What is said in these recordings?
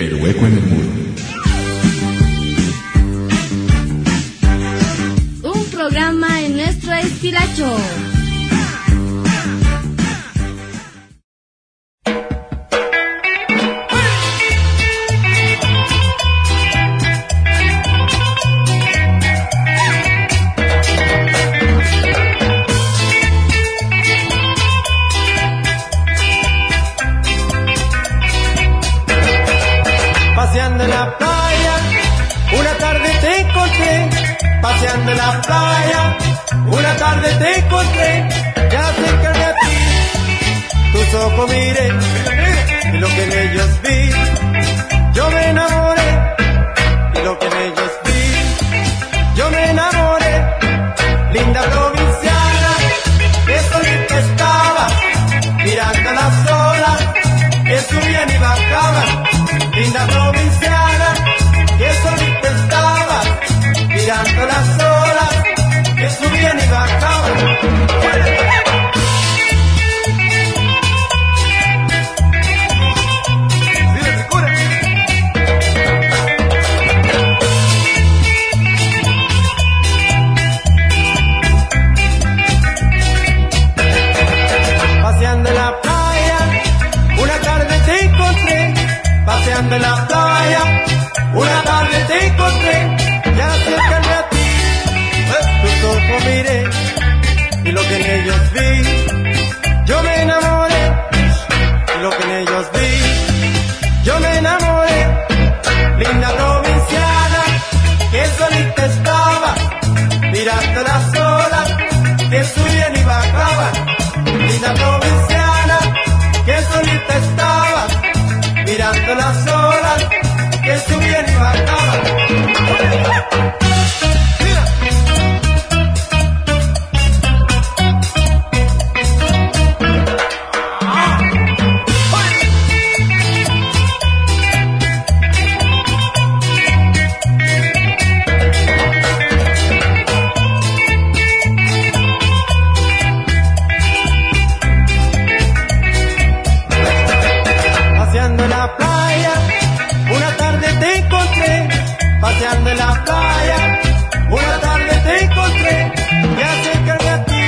El hueco en el muro. Un programa en nuestro estilacho. Paseando en la playa, una tarde te encontré. Paseando en la playa, una tarde te encontré. Ya acercarme a ti, tus ojos miré, y lo que en ellos vi, yo me enamoré. Y lo que en ellos vi, yo me enamoré. Linda provinciana, que solita estaba, mirando las olas, que subían y bajaban. Linda provinciana, que solita estaba, mirando las olas, que subían y bajaban. Paseando en la playa, una tarde te encontré. Paseando en la playa, una tarde te encontré. Ya acercarme a ti, tus ojos miré, y lo que en ellos vi, yo me enamoré. Y lo que en ellos vi, yo me enamoré. Linda provinciana, que solita estaba, mirando las olas, que subían y bajaban. Linda provinciana, que solita estaba, mirando las olas, que subían y bajaban. Paseando en la playa, una tarde te encontré. Paseando en la playa, una tarde te encontré. Me acercarme a ti,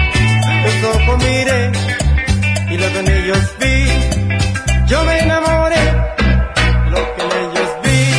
tus ojos miré, y lo que en ellos vi, yo me enamoré. Lo que en ellos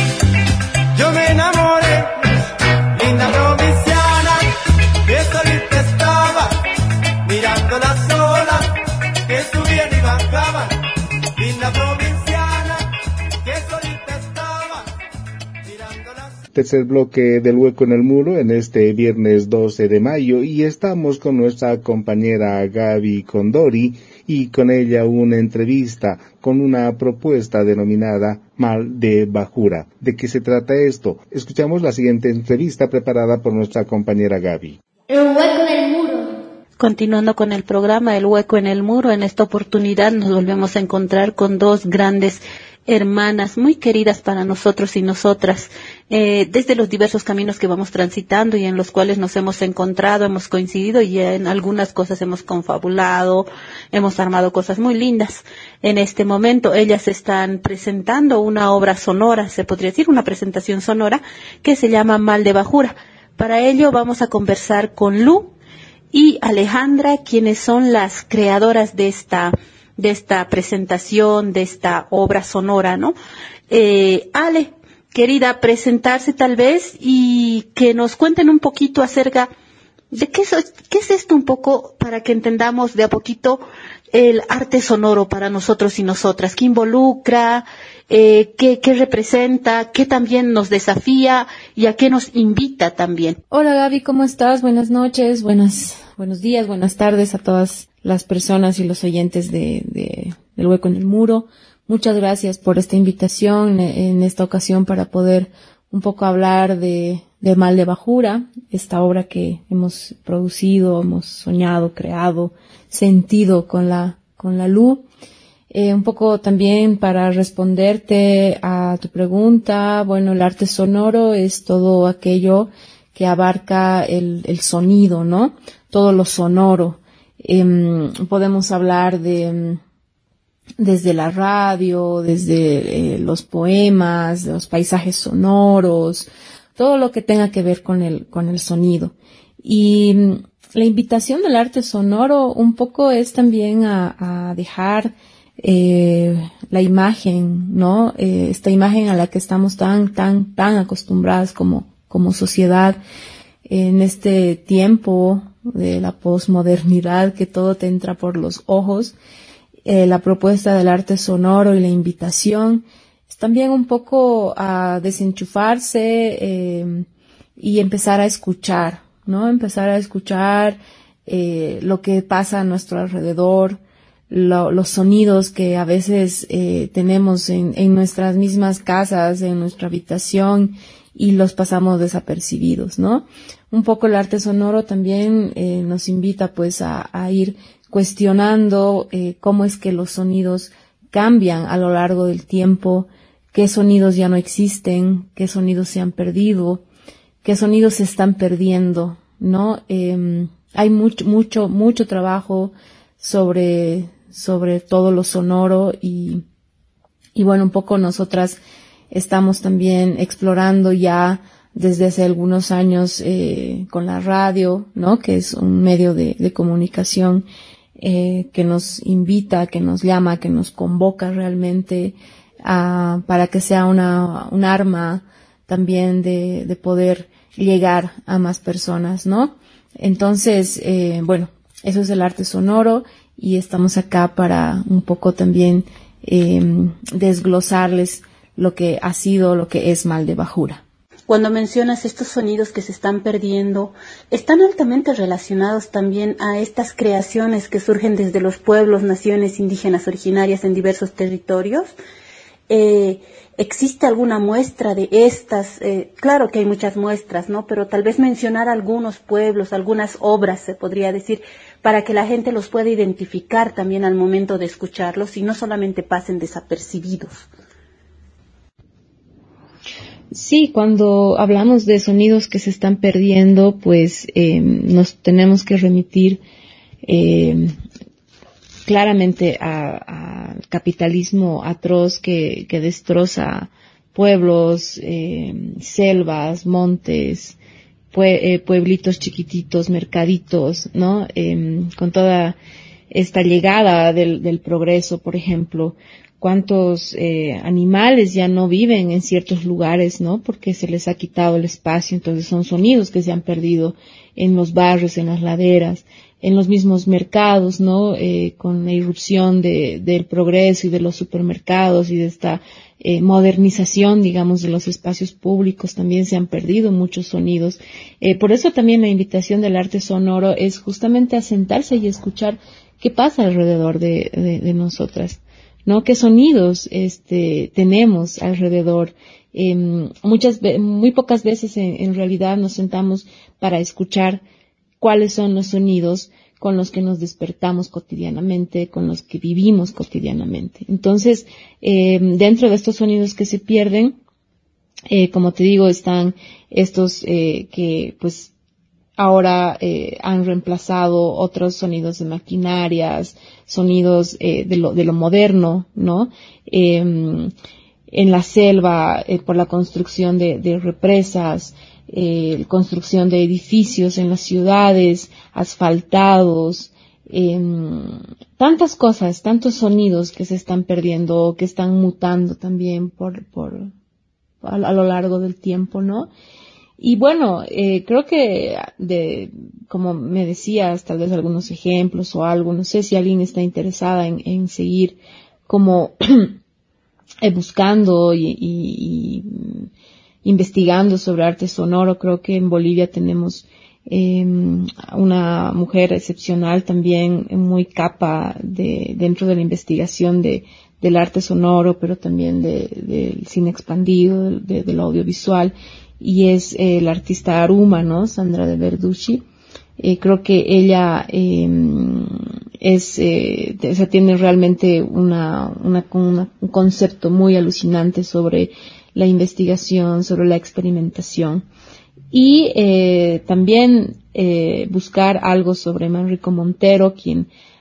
vi, yo me enamoré. Linda provinciana, que solita estaba, mirando las olas, que subían y bajaban. Linda provinciana, que solita estaba, mirando las... Tercer bloque del Hueco en el Muro en este viernes 12 de mayo y estamos con nuestra compañera Gaby Condori y con ella una entrevista con una propuesta denominada Mal de Bajura. ¿De qué se trata esto? Escuchamos la siguiente entrevista preparada por nuestra compañera Gaby. El hueco en el muro. Continuando con el programa El Hueco en el Muro, en esta oportunidad nos volvemos a encontrar con dos grandes hermanas muy queridas para nosotros y nosotras, desde los diversos caminos que vamos transitando y en los cuales nos hemos encontrado, hemos coincidido y en algunas cosas hemos confabulado, hemos armado cosas muy lindas. En este momento ellas están presentando una obra sonora, se podría decir una presentación sonora, que se llama Mal de Bajura. Para ello vamos a conversar con Lu y Alejandra, quienes son las creadoras de esta presentación, de esta obra sonora, ¿no? Ale, querida, presentarse tal vez y que nos cuenten un poquito acerca de qué es esto un poco para que entendamos de a poquito el arte sonoro para nosotros y nosotras, qué involucra, qué representa, qué también nos desafía y a qué nos invita también. Hola Gaby, ¿cómo estás? Buenas noches, buenos días, buenas tardes a todas las personas y los oyentes del Hueco en el Muro. Muchas gracias por esta invitación en esta ocasión para poder un poco hablar de Mal de Bajura, esta obra que hemos producido, hemos soñado, creado, sentido con la Lu. Un poco también para responderte a tu pregunta, bueno, el arte sonoro es todo aquello que abarca el sonido, ¿no? Todo lo sonoro. Podemos hablar de desde la radio, desde los poemas, los paisajes sonoros, todo lo que tenga que ver con el sonido. Y la invitación del arte sonoro un poco es también a dejar la imagen, ¿no? Esta imagen a la que estamos tan acostumbradas como sociedad en este tiempo de la posmodernidad, que todo te entra por los ojos. La propuesta del arte sonoro y la invitación es también un poco a desenchufarse y empezar a escuchar, ¿no? Empezar a escuchar lo que pasa a nuestro alrededor, los sonidos que a veces tenemos en nuestras mismas casas, en nuestra habitación, y los pasamos desapercibidos, ¿no? Un poco el arte sonoro también nos invita pues a ir cuestionando cómo es que los sonidos cambian a lo largo del tiempo, qué sonidos ya no existen, qué sonidos se han perdido, qué sonidos se están perdiendo, ¿no? Hay mucho trabajo sobre todo lo sonoro y bueno, un poco nosotras estamos también explorando ya desde hace algunos años con la radio, ¿no? Que es un medio de comunicación que nos invita, que nos llama, que nos convoca realmente para que sea un arma también de poder llegar a más personas, ¿no? Entonces, bueno, eso es el arte sonoro y estamos acá para un poco también desglosarles lo que ha sido, lo que es Mal de Bajura. Cuando mencionas estos sonidos que se están perdiendo, están altamente relacionados también a estas creaciones que surgen desde los pueblos, naciones indígenas originarias en diversos territorios. ¿Existe alguna muestra de estas? Claro que hay muchas muestras, ¿no? Pero tal vez mencionar algunos pueblos, algunas obras, se podría decir, para que la gente los pueda identificar también al momento de escucharlos y no solamente pasen desapercibidos. Sí, cuando hablamos de sonidos que se están perdiendo, pues nos tenemos que remitir claramente al capitalismo atroz que destroza pueblos, selvas, montes, pueblitos chiquititos, mercaditos, ¿no? Con toda esta llegada del progreso, por ejemplo. Cuántos animales ya no viven en ciertos lugares, ¿no? Porque se les ha quitado el espacio, entonces son sonidos que se han perdido en los barrios, en las laderas, en los mismos mercados, ¿no? Con la irrupción del progreso y de los supermercados y de esta modernización, digamos, de los espacios públicos, también se han perdido muchos sonidos. Por eso también la invitación del arte sonoro es justamente a sentarse y escuchar qué pasa alrededor de nosotras, ¿no? ¿Qué sonidos tenemos alrededor? Muy pocas veces en realidad nos sentamos para escuchar cuáles son los sonidos con los que nos despertamos cotidianamente, con los que vivimos cotidianamente. Entonces, dentro de estos sonidos que se pierden, como te digo, están estos que pues ahora han reemplazado otros sonidos de maquinarias, sonidos de lo moderno, ¿no? En la selva, por la construcción de represas, construcción de edificios en las ciudades, asfaltados, tantas cosas, tantos sonidos que se están perdiendo, que están mutando también a lo largo del tiempo, ¿no? Y bueno, creo que como me decías, tal vez algunos ejemplos o algo, no sé si alguien está interesada en seguir como buscando y investigando sobre arte sonoro. Creo que en Bolivia tenemos una mujer excepcional también, muy capa dentro de la investigación del arte sonoro, pero también del cine expandido, del audiovisual, y es la artista Aruma, ¿no? Sandra de Verducci. Creo que ella tiene realmente un concepto muy alucinante sobre la investigación, sobre la experimentación. Y también buscar algo sobre Manrico Montero, quien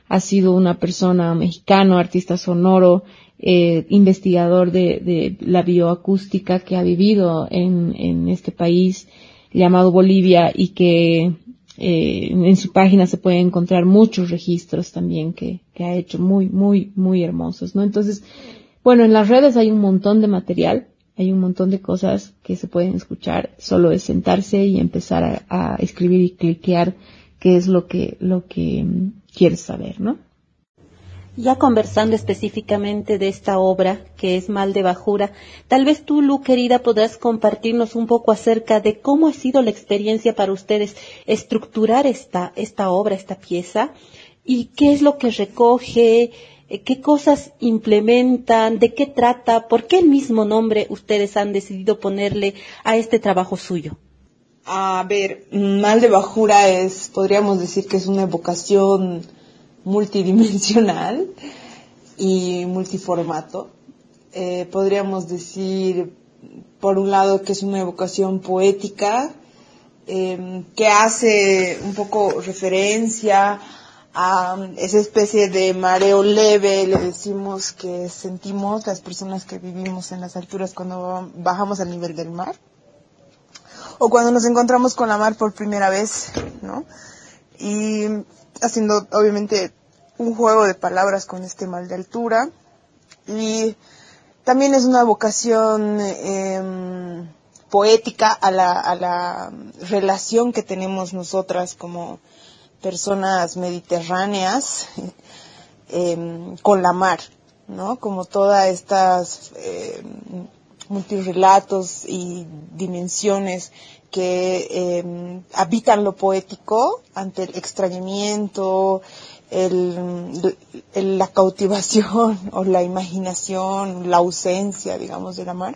ha sido una persona mexicano, artista sonoro, investigador de la bioacústica que ha vivido en este país llamado Bolivia y que en su página se pueden encontrar muchos registros también que ha hecho muy hermosos, ¿no? Entonces, bueno, en las redes hay un montón de material, hay un montón de cosas que se pueden escuchar, solo es sentarse y empezar a escribir y cliquear qué es lo que quieres saber, ¿no? Ya conversando específicamente de esta obra, que es Mal de Bajura, tal vez tú, Lu, querida, podrás compartirnos un poco acerca de cómo ha sido la experiencia para ustedes estructurar esta obra, esta pieza, y qué es lo que recoge, qué cosas implementan, de qué trata, por qué el mismo nombre ustedes han decidido ponerle a este trabajo suyo. A ver, Mal de Bajura podríamos decir que es una evocación multidimensional y multiformato. Podríamos decir, por un lado, que es una evocación poética, que hace un poco referencia a esa especie de mareo leve, le decimos, que sentimos las personas que vivimos en las alturas cuando bajamos al nivel del mar, o cuando nos encontramos con la mar por primera vez, ¿no? Y haciendo obviamente un juego de palabras con este mal de altura, y también es una vocación poética a la relación que tenemos nosotras como personas mediterráneas con la mar, ¿no? Como todas estas multirrelatos y dimensiones que habitan lo poético ante el extrañamiento, la cautivación o la imaginación, la ausencia, digamos, de la mar.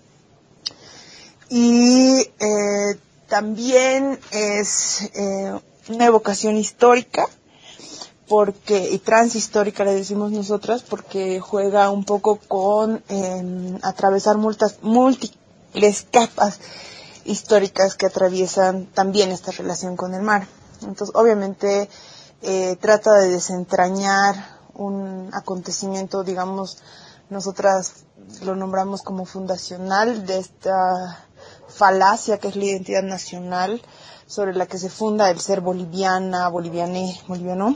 Y también es una evocación histórica, y transhistórica le decimos nosotras, porque juega un poco con atravesar múltiples capas históricas que atraviesan también esta relación con el mar. Entonces, obviamente, trata de desentrañar un acontecimiento, digamos, nosotras lo nombramos como fundacional de esta falacia que es la identidad nacional, sobre la que se funda el ser boliviana, boliviano.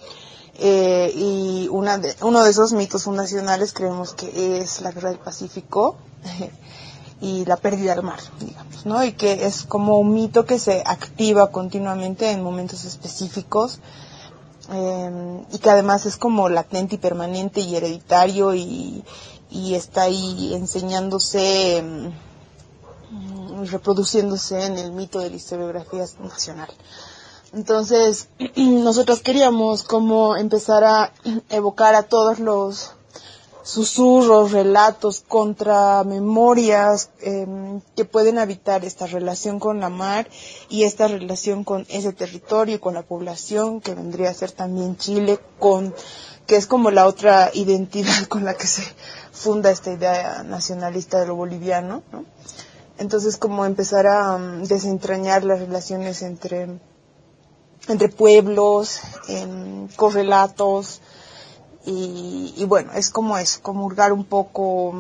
Y uno de esos mitos fundacionales creemos que es la Guerra del Pacífico y la pérdida del mar, digamos, ¿no? Y que es como un mito que se activa continuamente en momentos específicos, y que además es como latente y permanente y hereditario y está ahí enseñándose, reproduciéndose en el mito de la historiografía nacional. Entonces, nosotros queríamos como empezar a evocar a todos los susurros, relatos, contramemorias que pueden habitar esta relación con la mar y esta relación con ese territorio y con la población que vendría a ser también Chile, que es como la otra identidad con la que se funda esta idea nacionalista de lo boliviano, ¿no? Entonces, como empezar a desentrañar las relaciones entre pueblos, correlatos, y bueno, es como eso, como hurgar un poco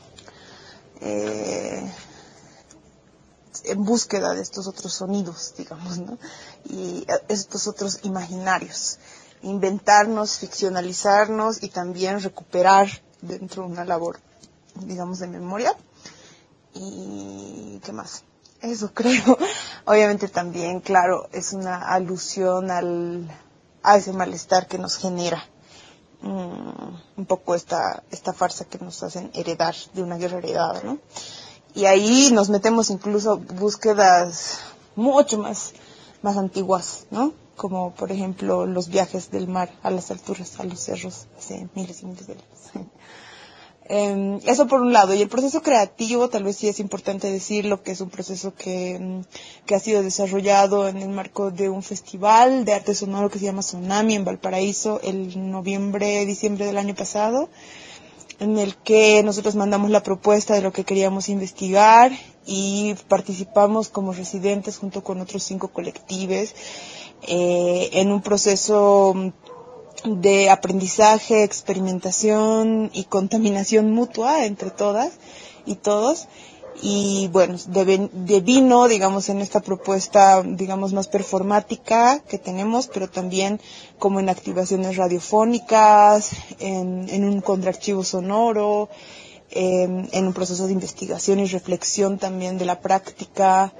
en búsqueda de estos otros sonidos, digamos, ¿no? Y estos otros imaginarios, inventarnos, ficcionalizarnos y también recuperar dentro de una labor, digamos, de memoria. ¿Y qué más? Eso creo. Obviamente también, claro, es una alusión a ese malestar que nos genera un poco esta farsa que nos hacen heredar de una guerra heredada, ¿no? Y ahí nos metemos incluso búsquedas mucho más antiguas, ¿no? Como por ejemplo los viajes del mar a las alturas, a los cerros, hace miles y miles de años. Eso por un lado. Y el proceso creativo, tal vez sí es importante decirlo, que es un proceso que ha sido desarrollado en el marco de un festival de arte sonoro que se llama Tsunami en Valparaíso el diciembre del año pasado, en el que nosotros mandamos la propuesta de lo que queríamos investigar y participamos como residentes junto con otros 5 colectivos en un proceso de aprendizaje, experimentación y contaminación mutua entre todas y todos. Y bueno, devino, digamos, en esta propuesta, digamos, más performática que tenemos, pero también como en activaciones radiofónicas, en un contraarchivo sonoro, en un proceso de investigación y reflexión también de la práctica.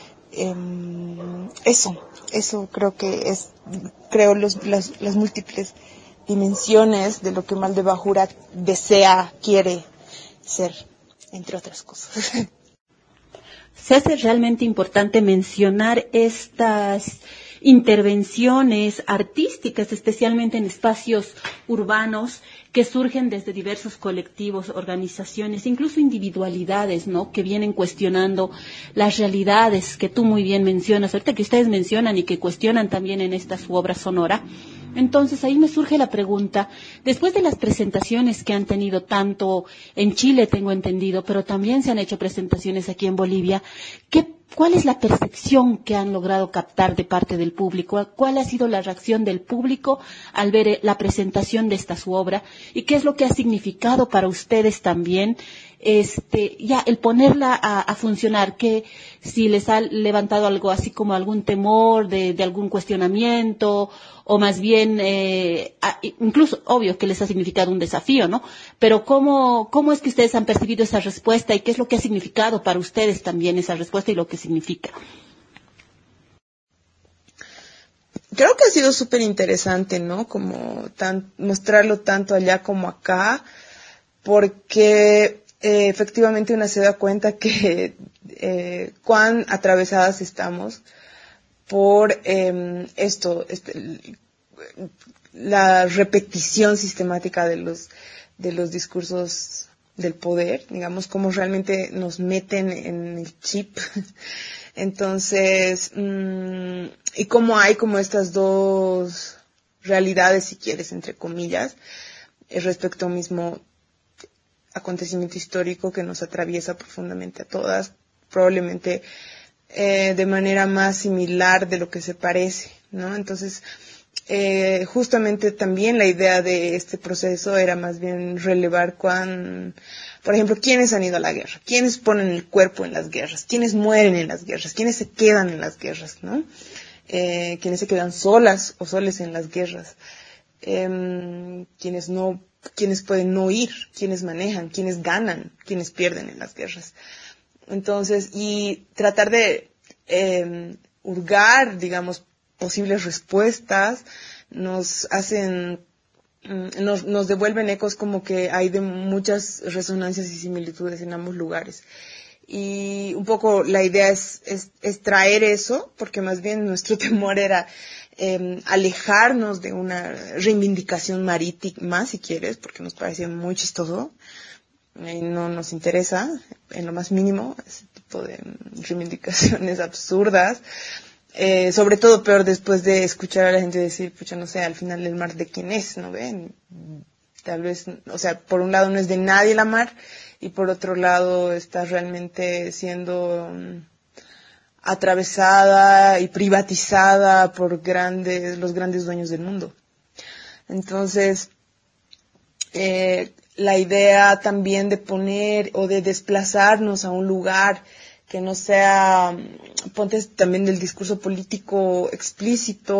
Eso creo que es, las múltiples dimensiones de lo que Mal de Bajura quiere ser, entre otras cosas. Se hace realmente importante mencionar estas intervenciones artísticas, especialmente en espacios urbanos, que surgen desde diversos colectivos, organizaciones, incluso individualidades, ¿no?, que vienen cuestionando las realidades que tú muy bien mencionas, ahorita que ustedes mencionan y que cuestionan también en esta su obra sonora. Entonces ahí me surge la pregunta, después de las presentaciones que han tenido tanto en Chile, tengo entendido, pero también se han hecho presentaciones aquí en Bolivia, ¿cuál es la percepción que han logrado captar de parte del público? ¿Cuál ha sido la reacción del público al ver la presentación de esta su obra? ¿Y qué es lo que ha significado para ustedes también ya el ponerla a funcionar? Que si les ha levantado algo así como algún temor de algún cuestionamiento, o más bien incluso obvio que les ha significado un desafío, ¿no? Pero ¿cómo es que ustedes han percibido esa respuesta y qué es lo que ha significado para ustedes también esa respuesta y lo que significa? Creo que ha sido súper interesante, ¿no? Como mostrarlo tanto allá como acá, porque efectivamente una se da cuenta que cuán atravesadas estamos por la repetición sistemática de los discursos del poder, digamos, cómo realmente nos meten en el chip. Entonces, y cómo hay como estas dos realidades, si quieres, entre comillas, respecto a un mismo acontecimiento histórico que nos atraviesa profundamente a todas, probablemente de manera más similar de lo que se parece, ¿no? Entonces, justamente también la idea de este proceso era más bien relevar por ejemplo, quiénes han ido a la guerra, quiénes ponen el cuerpo en las guerras, quiénes mueren en las guerras, quiénes se quedan en las guerras, ¿no? Quiénes se quedan solas o soles en las guerras, quiénes pueden no ir, quiénes manejan, quiénes ganan, quiénes pierden en las guerras. Entonces, y tratar de hurgar, digamos, posibles respuestas, nos devuelven ecos como que hay de muchas resonancias y similitudes en ambos lugares. Y un poco la idea es traer eso, porque más bien nuestro temor era alejarnos de una reivindicación marítima, si quieres, porque nos parece muy chistoso y no nos interesa en lo más mínimo ese tipo de reivindicaciones absurdas. Sobre todo peor después de escuchar a la gente decir, pucha, no sé, al final el mar de quién es, ¿no ven? Tal vez, o sea, por un lado no es de nadie la mar, y por otro lado está realmente siendo atravesada y privatizada por los grandes dueños del mundo. Entonces, la idea también de poner o de desplazarnos a un lugar que no sea, ponte también del discurso político explícito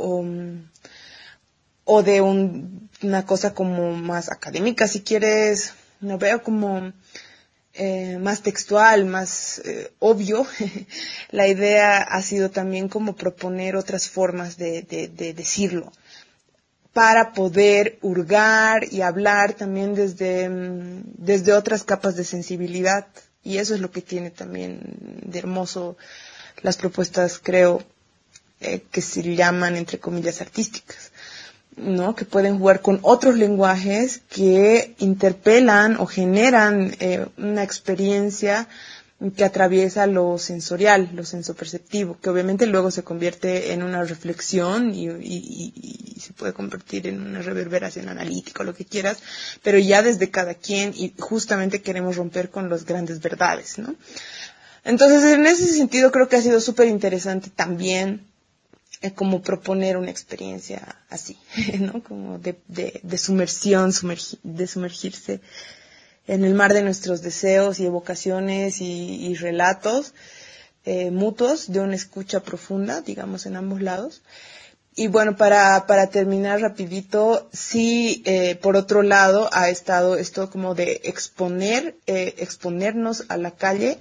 o de una cosa como más académica, si quieres, no veo como más textual, más obvio. La idea ha sido también como proponer otras formas de decirlo, para poder hurgar y hablar también desde otras capas de sensibilidad. Y eso es lo que tiene también de hermoso las propuestas, creo, que se llaman, entre comillas, artísticas, ¿no? Que pueden jugar con otros lenguajes que interpelan o generan una experiencia que atraviesa lo sensorial, lo sensoperceptivo, que obviamente luego se convierte en una reflexión y se puede convertir en una reverberación analítica o lo que quieras, pero ya desde cada quien, y justamente queremos romper con las grandes verdades, ¿no? Entonces, en ese sentido creo que ha sido súper interesante también como proponer una experiencia así, ¿no? Como de sumersión, de sumergirse en el mar de nuestros deseos y evocaciones y relatos mutuos de una escucha profunda, digamos, en ambos lados. Y bueno, para terminar rapidito, sí, por otro lado, ha estado esto como de exponernos a la calle,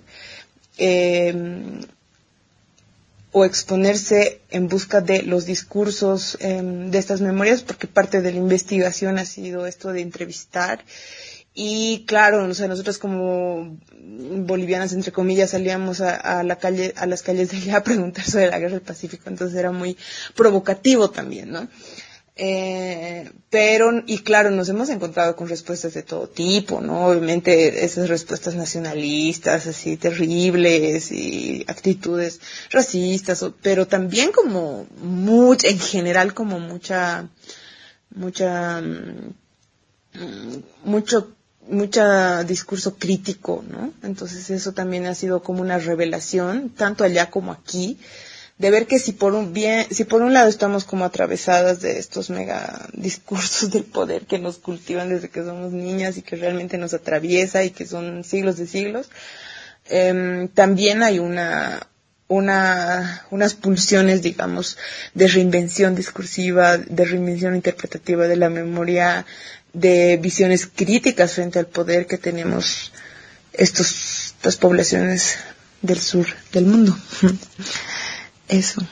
o exponerse en busca de los discursos de estas memorias, porque parte de la investigación ha sido esto de entrevistar. Y claro, o sea, nosotros como bolivianas, entre comillas, salíamos a la calle, a las calles de allá a preguntar sobre la guerra del Pacífico, entonces era muy provocativo también, ¿no? Pero, y claro, nos hemos encontrado con respuestas de todo tipo, ¿no? Obviamente esas respuestas nacionalistas, así terribles, y actitudes racistas, pero también como en general como mucho discurso crítico, ¿no? Entonces eso también ha sido como una revelación, tanto allá como aquí, de ver que si por un lado estamos como atravesadas de estos mega discursos del poder que nos cultivan desde que somos niñas y que realmente nos atraviesa y que son siglos de siglos, también hay unas pulsiones, digamos, de reinvención discursiva, de reinvención interpretativa de la memoria, de visiones críticas frente al poder que tenemos estas poblaciones del sur del mundo. Eso.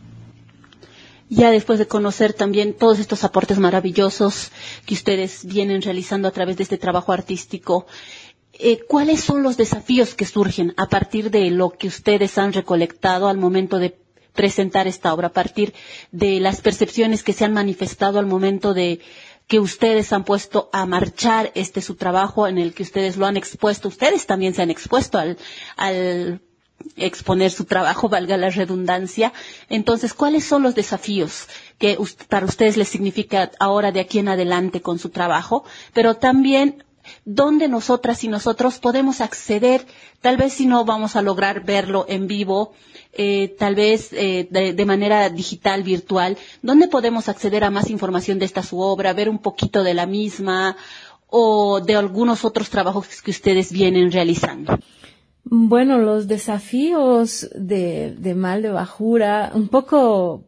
Ya después de conocer también todos estos aportes maravillosos que ustedes vienen realizando a través de este trabajo artístico, ¿cuáles son los desafíos que surgen a partir de lo que ustedes han recolectado al momento de presentar esta obra, a partir de las percepciones que se han manifestado al momento de que ustedes han puesto a marchar su trabajo, en el que ustedes lo han expuesto? Ustedes también se han expuesto al exponer su trabajo, valga la redundancia. Entonces, ¿cuáles son los desafíos que para ustedes les significa ahora de aquí en adelante con su trabajo? Pero también, ¿dónde nosotras y nosotros podemos acceder? Tal vez si no vamos a lograr verlo en vivo, tal vez de manera digital, virtual, ¿dónde podemos acceder a más información de esta su obra, ver un poquito de la misma o de algunos otros trabajos que ustedes vienen realizando? Bueno, los desafíos de Mal de Bajura un poco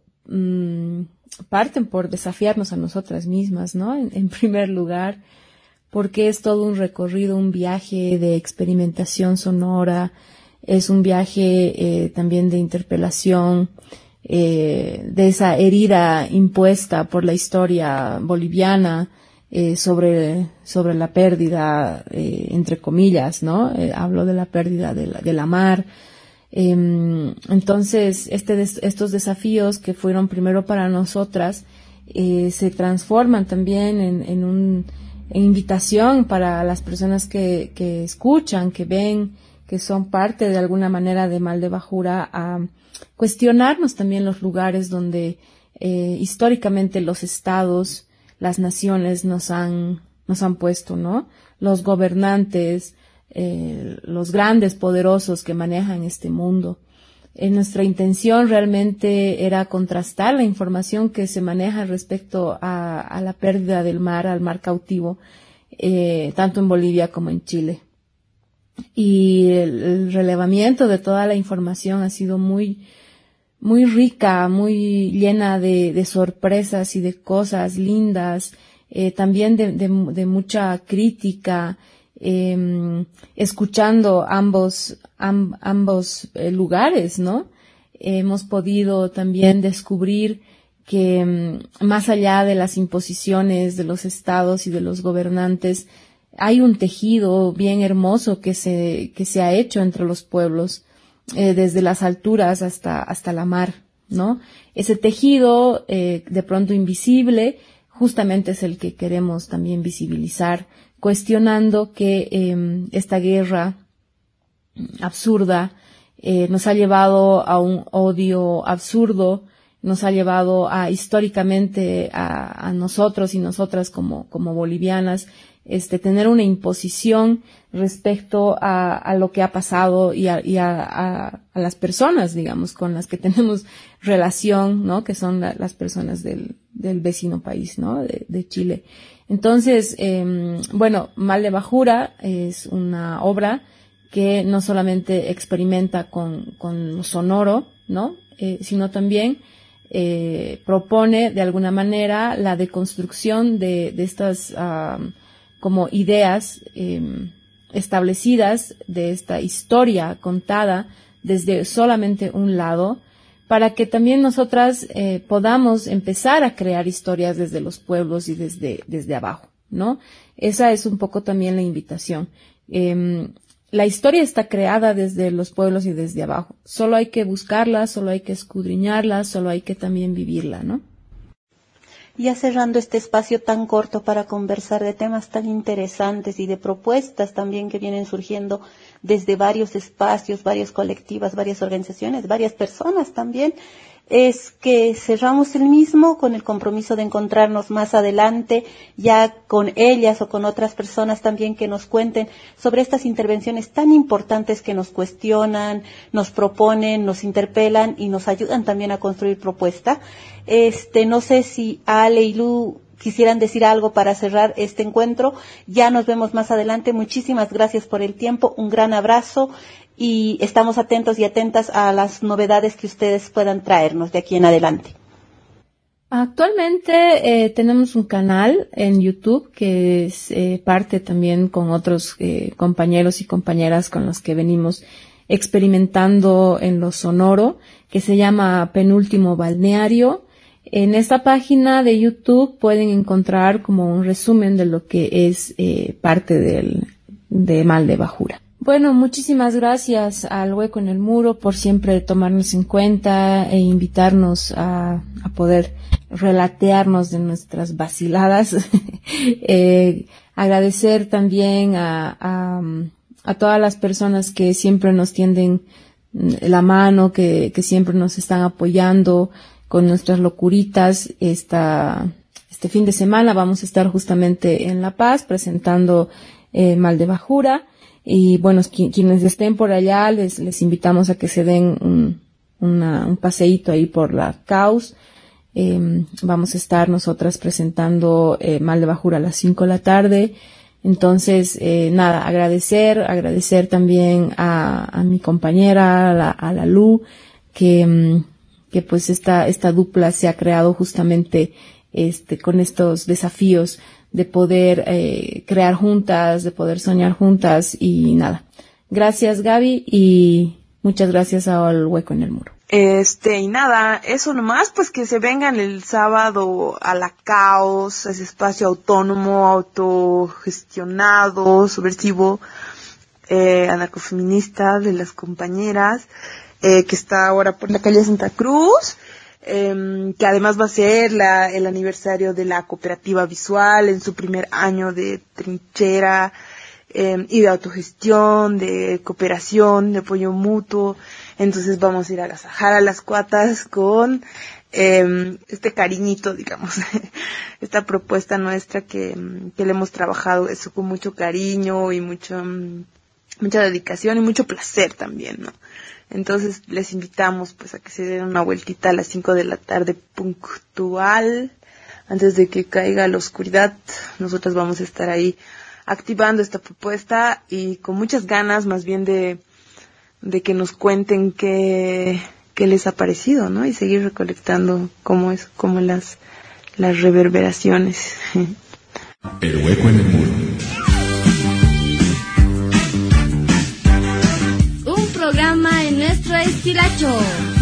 parten por desafiarnos a nosotras mismas, ¿no? En primer lugar, porque es todo un recorrido, un viaje de experimentación sonora, es un viaje también de interpelación, de esa herida impuesta por la historia boliviana, sobre la pérdida, entre comillas, ¿no? Hablo de la pérdida de la mar. Entonces, estos desafíos que fueron primero para nosotras, se transforman también en una invitación para las personas que escuchan, que ven, que son parte de alguna manera de Mal de Bajura, a cuestionarnos también los lugares donde históricamente los estados, las naciones nos han puesto, ¿no? Los gobernantes, los grandes poderosos que manejan este mundo. Nuestra intención realmente era contrastar la información que se maneja respecto a la pérdida del mar, al mar cautivo, tanto en Bolivia como en Chile. Y el relevamiento de toda la información ha sido muy rica, muy llena de sorpresas y de cosas lindas, también de mucha crítica, escuchando ambos lugares, ¿no? Hemos podido también descubrir que más allá de las imposiciones de los estados y de los gobernantes, hay un tejido bien hermoso que se ha hecho entre los pueblos, desde las alturas hasta la mar, ¿no? Ese tejido, de pronto invisible, justamente es el que queremos también visibilizar, cuestionando que esta guerra absurda nos ha llevado a un odio absurdo, nos ha llevado a históricamente a nosotros y nosotras como bolivianas, tener una imposición respecto a lo que ha pasado y a las personas, digamos, con las que tenemos relación, ¿no? Que son las personas del vecino país, ¿no? De Chile. Entonces, Mal de Bajura es una obra que no solamente experimenta con lo sonoro, ¿no? Sino también propone de alguna manera la deconstrucción de estas como ideas establecidas de esta historia contada desde solamente un lado, para que también nosotras podamos empezar a crear historias desde los pueblos y desde abajo, ¿no? Esa es un poco también la invitación. La historia está creada desde los pueblos y desde abajo. Solo hay que buscarla, solo hay que escudriñarla, solo hay que también vivirla, ¿no? Ya cerrando este espacio tan corto para conversar de temas tan interesantes y de propuestas también que vienen surgiendo desde varios espacios, varias colectivas, varias organizaciones, varias personas también, es que cerramos el mismo con el compromiso de encontrarnos más adelante, ya con ellas o con otras personas también que nos cuenten sobre estas intervenciones tan importantes que nos cuestionan, nos proponen, nos interpelan y nos ayudan también a construir propuesta. No sé si Ale y Lu quisieran decir algo para cerrar este encuentro. Ya nos vemos más adelante. Muchísimas gracias por el tiempo. Un gran abrazo. Y estamos atentos y atentas a las novedades que ustedes puedan traernos de aquí en adelante. Actualmente tenemos un canal en YouTube que es parte también con otros compañeros y compañeras con los que venimos experimentando en lo sonoro, que se llama Penúltimo Balneario. En esta página de YouTube pueden encontrar como un resumen de lo que es parte de Mal de Bajura. Bueno, muchísimas gracias al Hueco en el Muro por siempre tomarnos en cuenta e invitarnos a poder relatearnos de nuestras vaciladas. Agradecer también a todas las personas que siempre nos tienden la mano, que siempre nos están apoyando con nuestras locuritas. Este fin de semana vamos a estar justamente en La Paz presentando Mal de Bajura. Y bueno, quienes estén por allá, les invitamos a que se den un paseíto ahí por la Caus. Vamos a estar nosotras presentando Mal de Bajura a las 5 de la tarde. Entonces, agradecer también a mi compañera, a la Lu, que pues esta dupla se ha creado justamente con estos desafíos de poder crear juntas, de poder soñar juntas y nada. Gracias, Gaby, y muchas gracias al Hueco en el Muro. Y nada, eso nomás, pues que se vengan el sábado a la Caos, ese espacio autónomo, autogestionado, subversivo, anarcofeminista de las compañeras, que está ahora por la calle Santa Cruz. Que además va a ser el aniversario de la cooperativa visual en su primer año de trinchera y de autogestión, de cooperación, de apoyo mutuo. Entonces vamos a ir a agasajar a las cuatas con este cariñito, digamos, esta propuesta nuestra que le hemos trabajado eso con mucho cariño y mucha dedicación y mucho placer también, ¿no? Entonces les invitamos pues a que se den una vueltita a las 5 de la tarde puntual, antes de que caiga la oscuridad. Nosotras vamos a estar ahí activando esta propuesta y con muchas ganas más bien de que nos cuenten qué les ha parecido, ¿no? Y seguir recolectando como las reverberaciones. El Hueco en el Muro. Programa en nuestro estilacho.